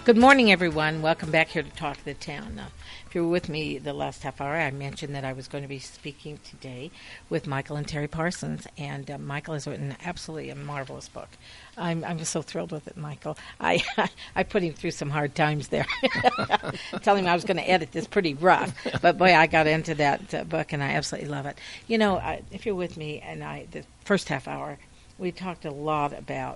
Good morning, everyone. Welcome back here to Talk of the Town. If you were with me the last half hour, I mentioned that I was going to be speaking today with Michael and Terry Parsons, and Michael has written absolutely a marvelous book. I'm just so thrilled with it, Michael. I put him through some hard times there, telling him I was going to edit this pretty rough, but boy, I got into that book, and I absolutely love it. You know, if you're with me, and the first half hour, we talked a lot about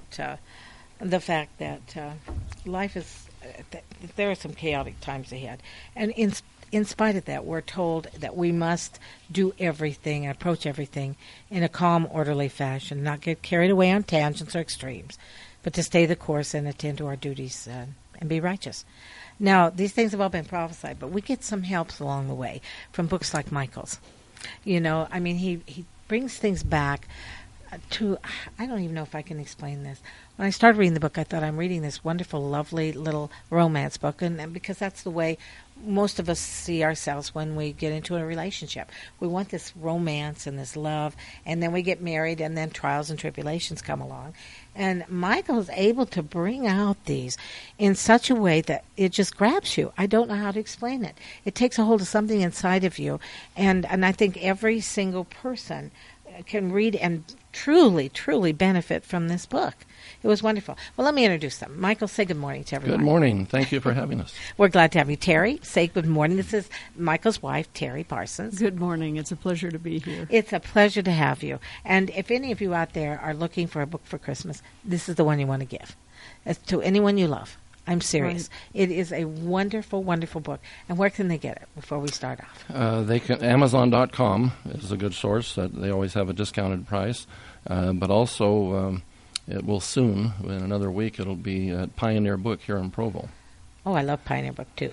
the fact that life is. There are some chaotic times ahead. And in spite of that, we're told that we must do everything and approach everything in a calm, orderly fashion, not get carried away on tangents or extremes, but to stay the course and attend to our duties and be righteous. Now, these things have all been prophesied, but we get some helps along the way from books like Michael's. You know, I mean, he brings things back to, I don't even know if I can explain this. When I started reading the book, I thought I'm reading this wonderful, lovely little romance book, and because that's the way most of us see ourselves when we get into a relationship. We want this romance and this love, and then we get married, and then trials and tribulations come along. And Michael's able to bring out these in such a way that it just grabs you. I don't know how to explain it. It takes a hold of something inside of you, and I think every single person can read and truly, truly benefit from this book. It was wonderful. Well, let me introduce them. Michael, say good morning to everyone. Good morning. Thank you for having us. We're glad to have you. Terry, say good morning. This is Michael's wife, Terry Parsons. Good morning. It's a pleasure to be here. It's a pleasure to have you. And if any of you out there are looking for a book for Christmas, this is the one you want to give. As to anyone you love. I'm serious. Right. It is a wonderful, wonderful book. And where can they get it before we start off? They can. Amazon.com is a good source. They always have a discounted price. But also, it will soon, in another week, it'll be at Pioneer Book here in Provo. Oh, I love Pioneer Book, too.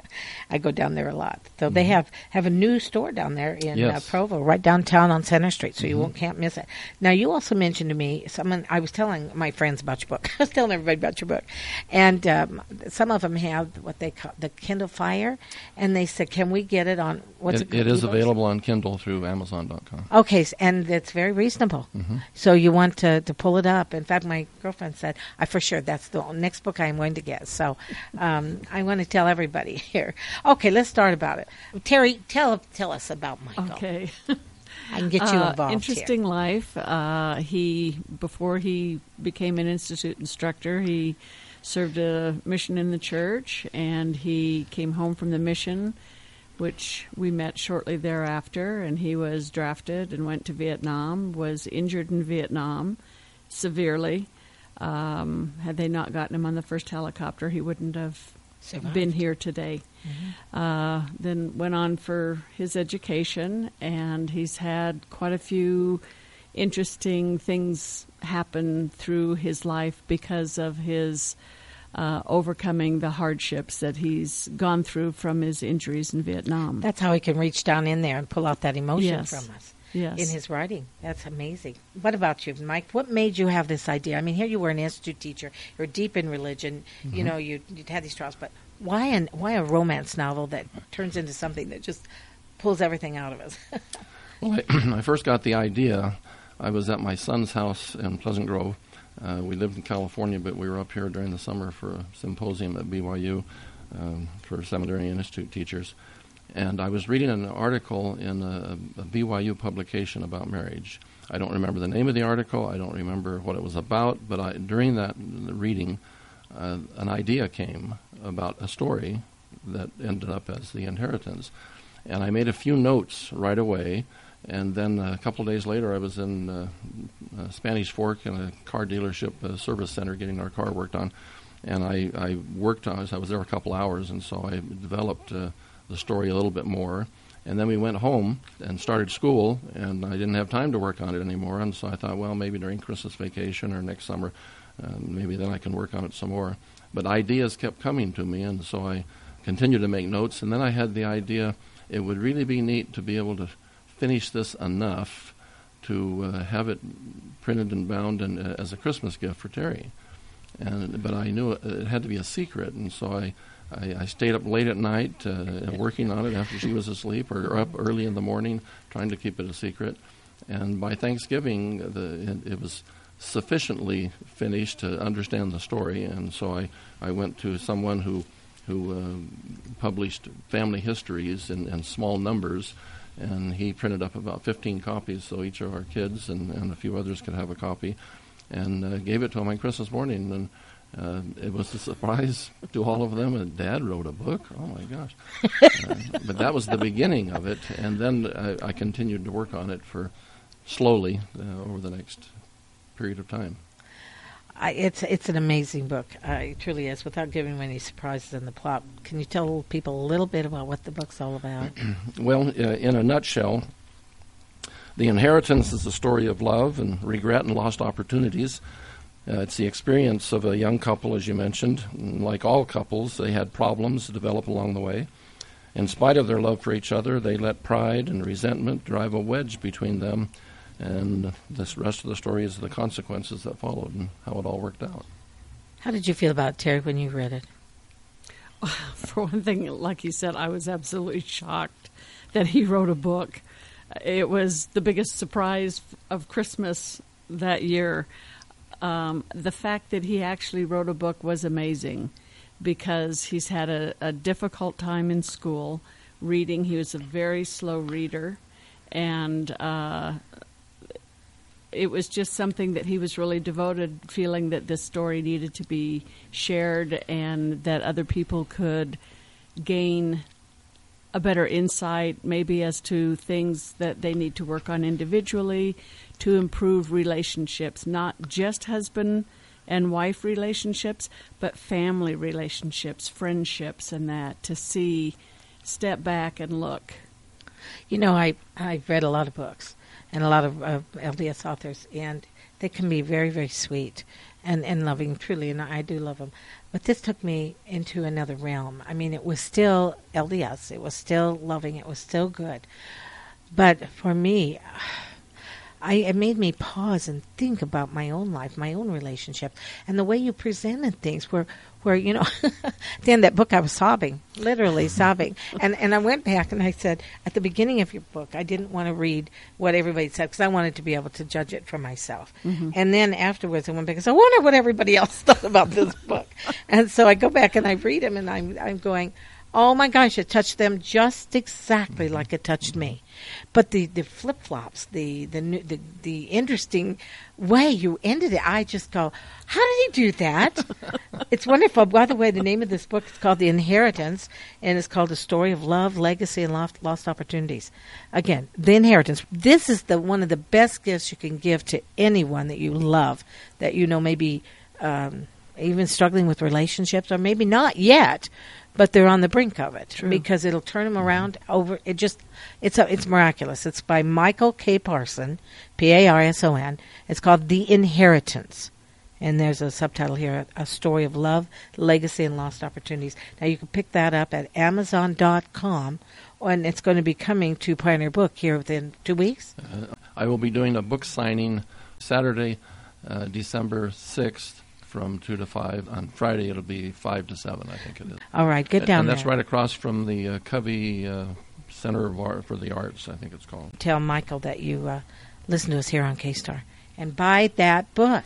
I go down there a lot. So they have a new store down there in Provo, right downtown on Center Street, so you can't miss it. Now, you also mentioned to me, I was telling my friends about your book. I was telling everybody about your book. And some of them have what they call the Kindle Fire, and they said, can we get it on, It is available on Kindle through Amazon.com. Okay, and it's very reasonable. So you want to pull it up. In fact, my girlfriend said, for sure, that's the next book I'm going to get. So I want to tell everybody here. Okay, let's start about it. Terry, tell us about Michael. Okay. I can get you involved. Interesting here. Life. Before he became an institute instructor, he served a mission in the church, and he came home from the mission, which we met shortly thereafter, and he was drafted and went to Vietnam, was injured in Vietnam severely. Had they not gotten him on the first helicopter, he wouldn't have been here today. Then went on for his education, and he's had quite a few interesting things happen through his life because of his overcoming the hardships that he's gone through from his injuries in Vietnam. That's how he can reach down in there and pull out that emotion from us. Yes. In his writing. That's amazing. What about you, Mike? What made you have this idea? I mean, here you were an institute teacher. You're deep in religion. You know, you'd had these trials. But why a romance novel that turns into something that just pulls everything out of us? Well, I first got the idea. I was at my son's house in Pleasant Grove. We lived in California, but we were up here during the summer for a symposium at BYU for seminary and institute teachers. And I was reading an article in a BYU publication about marriage. I don't remember the name of the article. I don't remember what it was about. But during that reading, an idea came about a story that ended up as The Inheritance. And I made a few notes right away. And then a couple of days later, I was in Spanish Fork in a car dealership service center getting our car worked on. And I worked on it. I was there a couple hours, and so I developed the story a little bit more. And then we went home and started school, and I didn't have time to work on it anymore. And so I thought, well, maybe during Christmas vacation or next summer, maybe then I can work on it some more. But ideas kept coming to me, and so I continued to make notes. And then I had the idea it would really be neat to be able to finish this enough to have it printed and bound as a Christmas gift for Terry. But I knew it had to be a secret, and so I stayed up late at night working on it after she was asleep, or up early in the morning trying to keep it a secret. And by Thanksgiving, it was sufficiently finished to understand the story, and so I went to someone who published family histories in small numbers, and he printed up about 15 copies so each of our kids and a few others could have a copy, and gave it to them on Christmas morning. And it was a surprise to all of them, and Dad wrote a book. Oh, my gosh. But that was the beginning of it, and then I continued to work on it for slowly over the next period of time. It's an amazing book. It truly is, without giving any surprises in the plot. Can you tell people a little bit about what the book's all about? Well, in a nutshell, The Inheritance is a story of love and regret and lost opportunities. It's the experience of a young couple, as you mentioned. Like all couples, they had problems develop along the way. In spite of their love for each other, they let pride and resentment drive a wedge between them, and the rest of the story is the consequences that followed and how it all worked out. How did you feel about it, Terry, when you read it? For one thing, like you said, I was absolutely shocked that he wrote a book. It was the biggest surprise of Christmas that year. The fact that he actually wrote a book was amazing, because he's had a difficult time in school reading. He was a very slow reader, and it was just something that he was really devoted, feeling that this story needed to be shared and that other people could gain a better insight maybe as to things that they need to work on individually to improve relationships, not just husband and wife relationships, but family relationships, friendships, and that, to step back and look. You know, I've read a lot of books and a lot of LDS authors, and they can be very, very sweet and loving, truly, and I do love them. But this took me into another realm. I mean, it was still LDS. It was still loving. It was still good. But for me, it made me pause and think about my own life, my own relationship, and the way you presented things where you know, at the end of that book I was sobbing, literally sobbing. And I went back and I said, at the beginning of your book, I didn't want to read what everybody said because I wanted to be able to judge it for myself. Mm-hmm. And then afterwards I went back and said, I wonder what everybody else thought about this book. And so I go back and I read them, and I'm going, oh my gosh, it touched them just exactly like it touched me. But the flip-flops, the interesting way you ended it, I just go, how did he do that? It's wonderful. By the way, the name of this book is called The Inheritance, and it's called A Story of Love, Legacy, and Lost Opportunities. Again, The Inheritance. This is one of the best gifts you can give to anyone that you love, that you know maybe even struggling with relationships, or maybe not yet, but they're on the brink of it. True. Because it'll turn them around over. It's miraculous. It's by Michael K. Parson, Parson. It's called The Inheritance, and there's a subtitle here: A Story of Love, Legacy, and Lost Opportunities. Now you can pick that up at Amazon.com, and it's going to be coming to Pioneer Book here within 2 weeks. I will be doing a book signing Saturday, December 6th. From 2 to 5. On Friday, it'll be 5 to 7, I think it is. All right, get down there. And that's right across from the Covey Center of Art for the Arts, I think it's called. Tell Michael that you listen to us here on K-Star. And buy that book.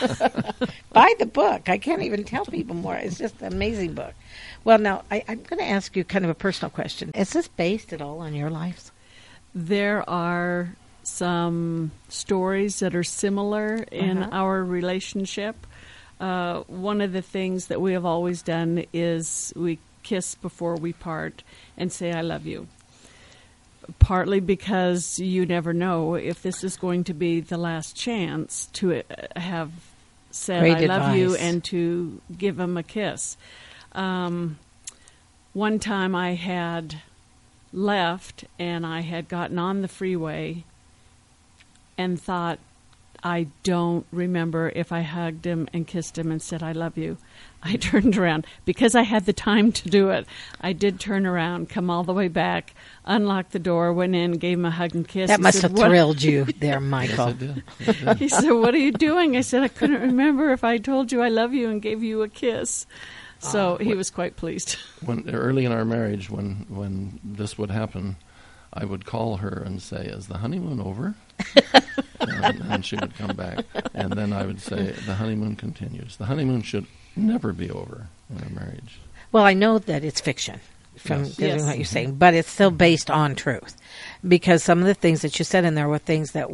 Buy the book. I can't even tell people more. It's just an amazing book. Well, now, I'm going to ask you kind of a personal question. Is this based at all on your lives? There are some stories that are similar in our relationship. One of the things that we have always done is we kiss before we part and say, I love you. Partly because you never know if this is going to be the last chance to have said, Great I advice. love you, and to give him a kiss. One time I had left and I had gotten on the freeway and thought, I don't remember if I hugged him and kissed him and said, I love you. I turned around. Because I had the time to do it, I did turn around, come all the way back, unlocked the door, went in, gave him a hug and kiss. That must have thrilled you there, Michael. Yes, it did. He said, what are you doing? I said, I couldn't remember if I told you I love you and gave you a kiss. So he was quite pleased. Early in our marriage, when this would happen, I would call her and say, is the honeymoon over? and she would come back. And then I would say, the honeymoon continues. The honeymoon should never be over in a marriage. Well, I know that it's fiction from Yes. what you're saying, but it's still based on truth, because some of the things that you said in there were things that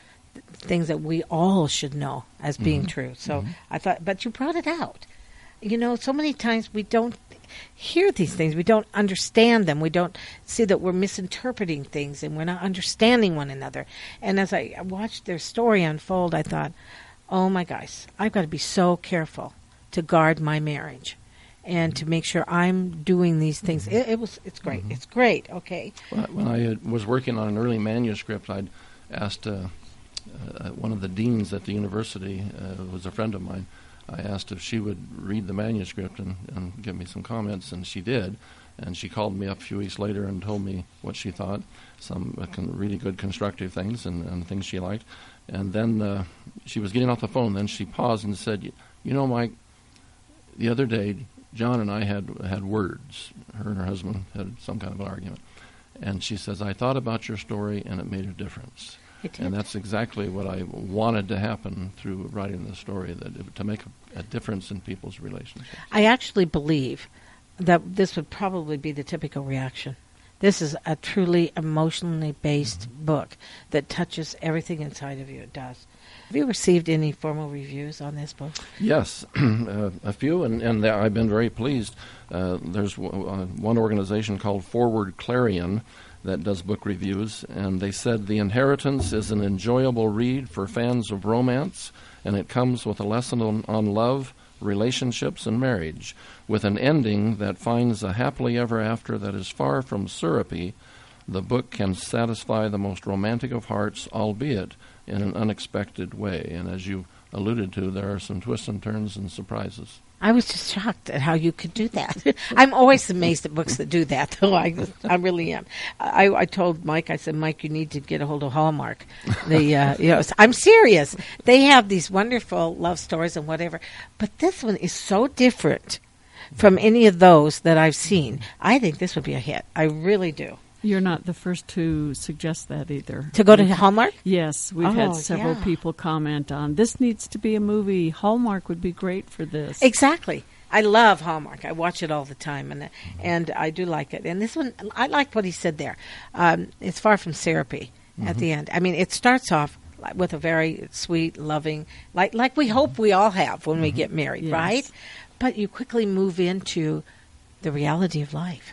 we all should know as being true. So I thought, but you brought it out. You know, so many times we don't hear these things. We don't understand them. We don't see that we're misinterpreting things and we're not understanding one another. And as I watched their story unfold, I thought, oh my gosh, I've got to be so careful to guard my marriage and to make sure I'm doing these things. It's great. It's great. Okay. When I was working on an early manuscript, I'd asked one of the deans at the university, was a friend of mine. I asked if she would read the manuscript and give me some comments, and she did. And she called me up a few weeks later and told me what she thought, some really good constructive things and things she liked. And then she was getting off the phone. Then she paused and said, "You know, Mike, the other day, John and I had words. Her and her husband had some kind of an argument. And she says, I thought about your story, and it made a difference." And that's exactly what I wanted to happen through writing the story, to make a difference in people's relationships. I actually believe that this would probably be the typical reaction. This is a truly emotionally based book that touches everything inside of you. It does. Have you received any formal reviews on this book? Yes, a few, and I've been very pleased. There's one organization called Forward Clarion that does book reviews, and they said The Inheritance is an enjoyable read for fans of romance, and it comes with a lesson on love, relationships, and marriage, with an ending that finds a happily ever after that is far from syrupy. The book can satisfy the most romantic of hearts, albeit in an unexpected way. And as you alluded to, there are some twists and turns and surprises. I was just shocked at how you could do that. I'm always amazed at books that do that, though. I really am. I told Mike, I said, Mike, you need to get a hold of Hallmark. I'm serious. They have these wonderful love stories and whatever, but this one is so different from any of those that I've seen. I think this would be a hit. I really do. You're not the first to suggest that either. To go to Hallmark? Yes, we've had several people comment on, this needs to be a movie. Hallmark would be great for this. Exactly. I love Hallmark. I watch it all the time, and I do like it. And this one, I like what he said there. It's far from syrupy at the end. I mean, it starts off with a very sweet, loving, like we hope we all have when we get married, Yes. right? But you quickly move into the reality of life.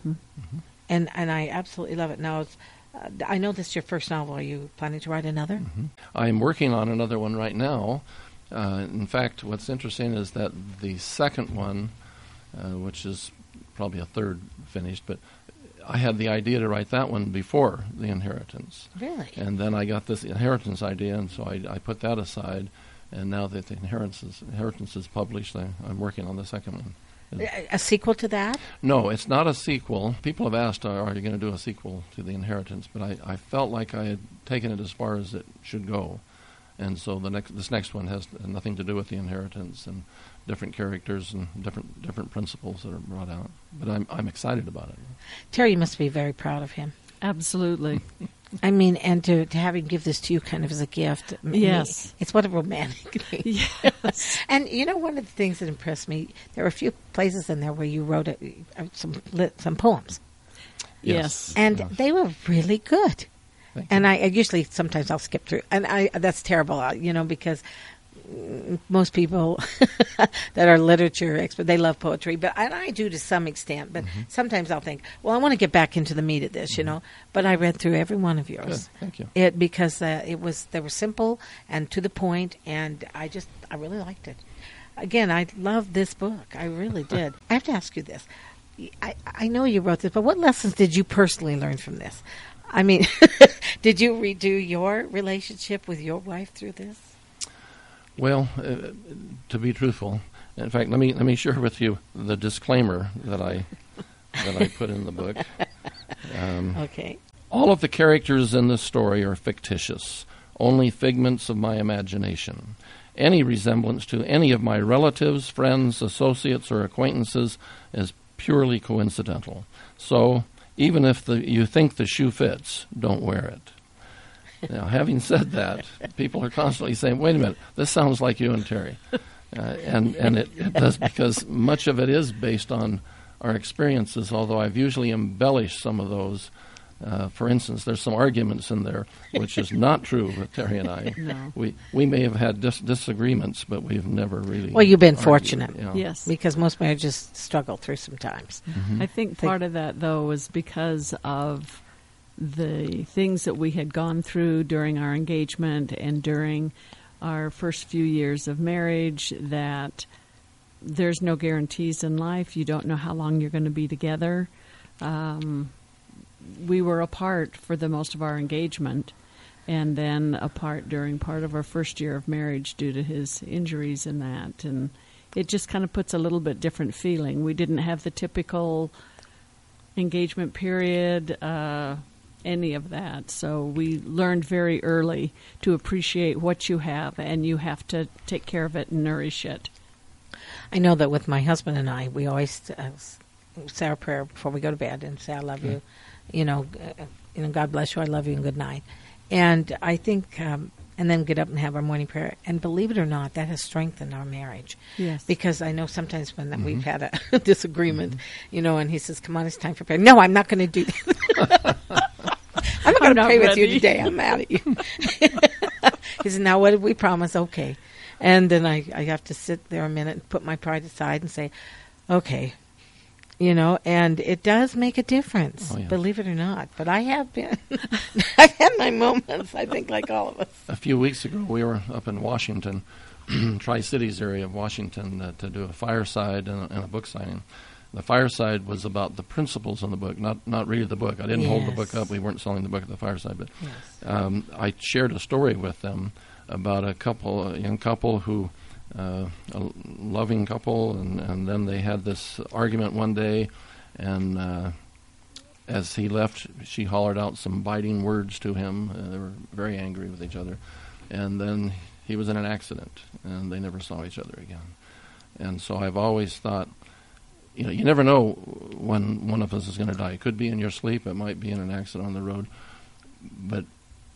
And I absolutely love it. Now, I know this is your first novel. Are you planning to write another? I'm working on another one right now. In fact, what's interesting is that the second one, which is probably a third finished, but I had the idea to write that one before The Inheritance. Really? And then I got this Inheritance idea, and so I put that aside. And now that The Inheritance is published, I'm working on the second one. A sequel to that? No, it's not a sequel. People have asked, are you going to do a sequel to The Inheritance? But I felt like I had taken it as far as it should go. And so this next one has nothing to do with The Inheritance, and different characters and different principles that are brought out. But I'm excited about it. Terry, you must be very proud of him. Absolutely. I mean, and to have him give this to you kind of as a gift. Yes. It's what a romantic thing. Yes. And you know, one of the things that impressed me, there were a few places in there where you wrote some poems. Yes. And they were really good. Thank And you. I usually, sometimes I'll skip through. And that's terrible, because most people that are literature experts, they love poetry, and I do to some extent. But sometimes I'll think, well, I want to get back into the meat of this, But I read through every one of yours. Good. Thank you. Because they were simple and to the point, and I really liked it. Again, I love this book. I really did. I have to ask you this. I know you wrote this, but what lessons did you personally learn from this? I mean, did you redo your relationship with your wife through this? Well, to be truthful, in fact, let me share with you the disclaimer that I put in the book. Okay. All of the characters in this story are fictitious, only figments of my imagination. Any resemblance to any of my relatives, friends, associates, or acquaintances is purely coincidental. So, even if you think the shoe fits, don't wear it. Now, having said that, people are constantly saying, wait a minute, this sounds like you and Terry. And it does, because much of it is based on our experiences, although I've usually embellished some of those. For instance, there's some arguments in there, which is not true with Terry and I. No. We may have had disagreements, but we've never really. Well, you've been argued, fortunate. you know. Yes. Because most marriages struggle through sometimes. Mm-hmm. I think part of that, though, was because of the things that we had gone through during our engagement and during our first few years of marriage, that there's no guarantees in life. You don't know how long you're going to be together. We were apart for the most of our engagement, and then apart during part of our first year of marriage due to his injuries and that. And it just kind of puts a little bit different feeling. We didn't have the typical engagement period, any of that. So we learned very early to appreciate what you have, and you have to take care of it and nourish it. I know that with my husband and I, we always say our prayer before we go to bed and say, I love you. God bless you, I love you, and good night. And I think, and then get up and have our morning prayer. And believe it or not, that has strengthened our marriage. Yes. Because I know sometimes when we've had a disagreement, and he says, come on, it's time for prayer. No, I'm not going to do that. I'm not going to pray with you today. I'm mad at you. He said, now what did we promise? Okay. And then I have to sit there a minute and put my pride aside and say, okay. And it does make a difference, believe it or not. But I have I've had my moments, I think, like all of us. A few weeks ago, we were up in Washington, Tri-Cities area of Washington, to do a fireside and a book signing. The fireside was about the principles in the book, not really the book. I didn't hold the book up. We weren't selling the book at the fireside. But I shared a story with them about a young couple who... a loving couple, and then they had this argument one day, and as he left, she hollered out some biting words to him. They were very angry with each other, and then he was in an accident, and they never saw each other again. And so I've always thought, you never know when one of us is going to die. It could be in your sleep, it might be in an accident on the road, but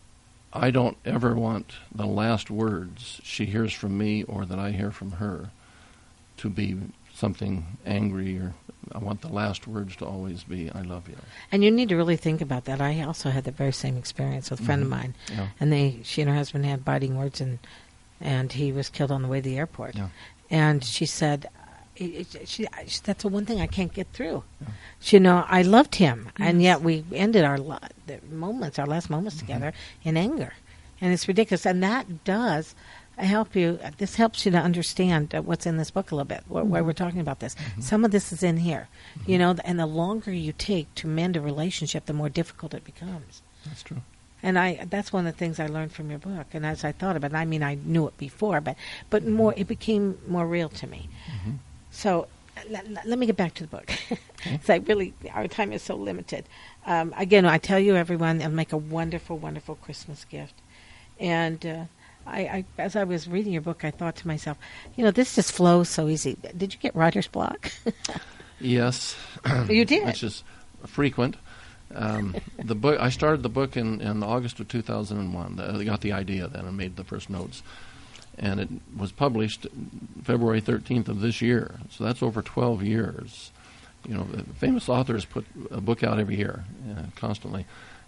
I don't ever want the last words she hears from me or that I hear from her to be something angry, or I want the last words to always be, I love you. And you need to really think about that. I also had the very same experience with a friend of mine. Yeah. And she and her husband had biting words, and he was killed on the way to the airport. Yeah. And she said, that's the one thing I can't get through. Yeah. I loved him, and yet we ended our last moments together in anger. And it's ridiculous. And that does help you. This helps you to understand what's in this book a little bit, why we're talking about this. Some of this is in here, and the longer you take to mend a relationship, the more difficult it becomes. That's true. And that's one of the things I learned from your book. And as I thought about it, I mean, I knew it before, but more, it became more real to me. So let me get back to the book. So our time is so limited. Again, I tell you, everyone, it'll make a wonderful, wonderful Christmas gift. And I as I was reading your book, I thought to myself, this just flows so easy. Did you get writer's block? Yes. You did? Which is frequent. The book. I started the book in August of 2001. I got the idea then and made the first notes. And it was published February 13th of this year. So that's over 12 years. Famous authors put a book out every year, constantly.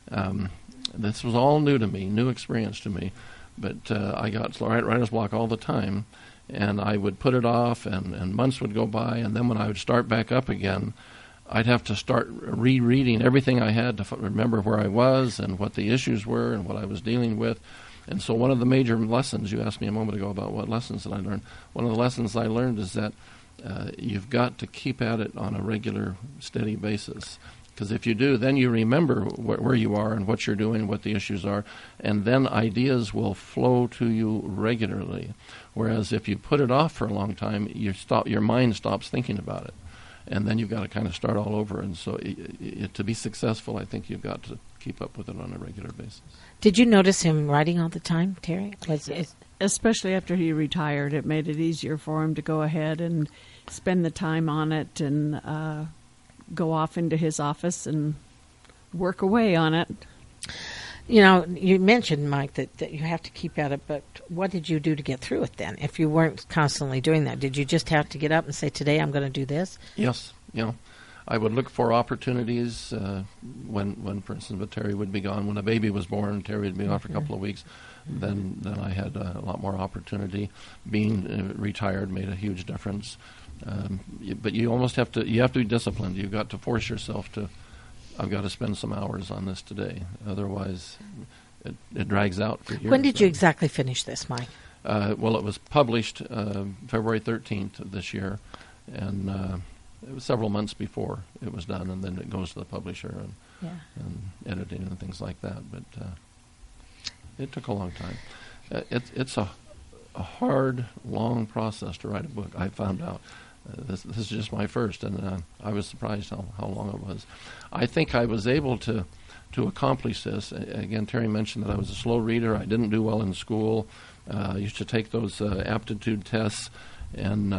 This was all new to me, new experience to me. But I got writer's block all the time. And I would put it off, and months would go by. And then when I would start back up again, I'd have to start rereading everything I had to remember where I was and what the issues were and what I was dealing with. And so one of the major lessons, you asked me a moment ago about what lessons did I learn. One of the lessons I learned is that you've got to keep at it on a regular, steady basis. Because if you do, then you remember where you are and what you're doing, what the issues are, and then ideas will flow to you regularly. Whereas if you put it off for a long time, your mind stops thinking about it. And then you've got to kind of start all over. And so to be successful, I think you've got to keep up with it on a regular basis. Did you notice him writing all the time, Terry? Especially after he retired, it made it easier for him to go ahead and spend the time on it and go off into his office and work away on it. You know, you mentioned, Mike, that you have to keep at it, but what did you do to get through it then? If you weren't constantly doing that, did you just have to get up and say, today I'm going to do this? Yes, I would look for opportunities when, for instance, Terry would be gone. When a baby was born, Terry would be gone for a couple of weeks. Then I had a lot more opportunity. Being retired made a huge difference. But you almost have to be disciplined. You've got to force yourself to, I've got to spend some hours on this today. Otherwise, it drags out for years. When did you exactly finish this, Mike? Well, it was published February 13th of this year, and it was several months before it was done, and then it goes to the publisher and editing and things like that. But it took a long time. It's a hard, long process to write a book. I found out. This is just my first, and I was surprised how long it was. I think I was able to accomplish this. Again, Terry mentioned that I was a slow reader. I didn't do well in school. I used to take those aptitude tests, and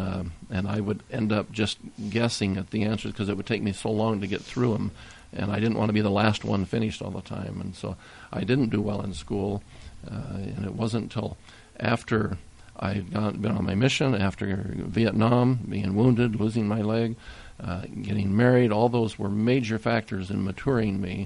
I would end up just guessing at the answers because it would take me so long to get through them, and I didn't want to be the last one finished all the time, and so I didn't do well in school. And it wasn't until after I'd been on my mission, after Vietnam, being wounded, losing my leg, getting married, all those were major factors in maturing me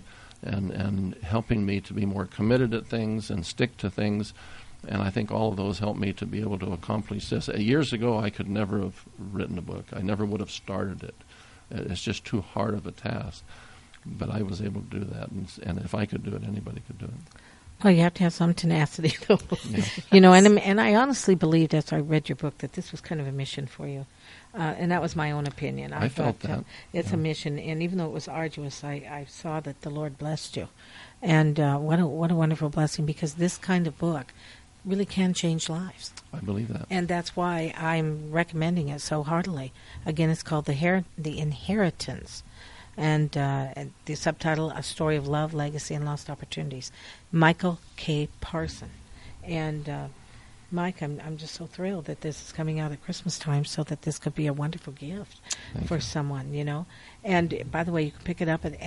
and helping me to be more committed at things and stick to things. And I think all of those helped me to be able to accomplish this. Years ago, I could never have written a book. I never would have started it. It's just too hard of a task. But I was able to do that. And if I could do it, anybody could do it. Well, you have to have some tenacity, though. Yeah. You know, and I honestly believed after I read your book that this was kind of a mission for you. And that was my own opinion. I felt that. It's a mission, and even though it was arduous, I saw that the Lord blessed you. And what a wonderful blessing, because this kind of book really can change lives. I believe that. And that's why I'm recommending it so heartily. Again, it's called The Inheritance. And the subtitle, A Story of Love, Legacy, and Lost Opportunities. Michael K. Parson. And Mike, I'm just so thrilled that this is coming out at Christmas time, so that this could be a wonderful gift for someone, you know. And by the way, you can pick it up at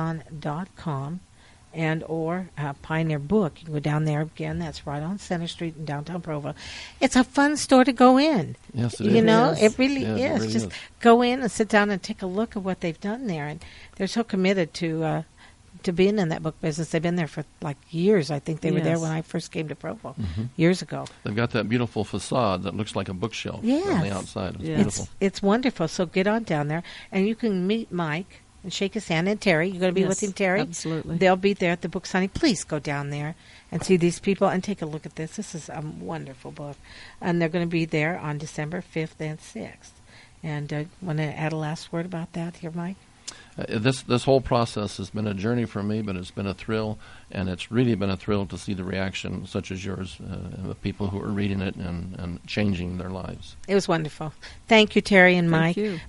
Amazon.com and or Pioneer Book. You can go down there again. That's right on Center Street in downtown Provo. It's a fun store to go in. Yes, it is. You know, it really Yes, is. it really Just is. go in and sit down and take a look at what they've done there. And they're so committed to being in that book business. They've been there for like years. I think they were there Yes. when I first came to Provo years ago. They've got that beautiful facade that looks like a bookshelf on Yes. the outside. It's Yes. beautiful. It's wonderful. So get on down there, and you can meet Mike and shake his hand. And Terry, you're going to be with Yes, him, Terry? absolutely. They'll be there at the book signing. Please go down there and see these people and take a look at this. This is a wonderful book. And they're going to be there on December 5th and 6th. And want to add a last word about that here, Mike? This whole process has been a journey for me, but it's been a thrill, and it's really been a thrill to see the reaction, such as yours, of the people who are reading it and changing their lives. It was wonderful. Thank you, Terry and Mike. Thank you.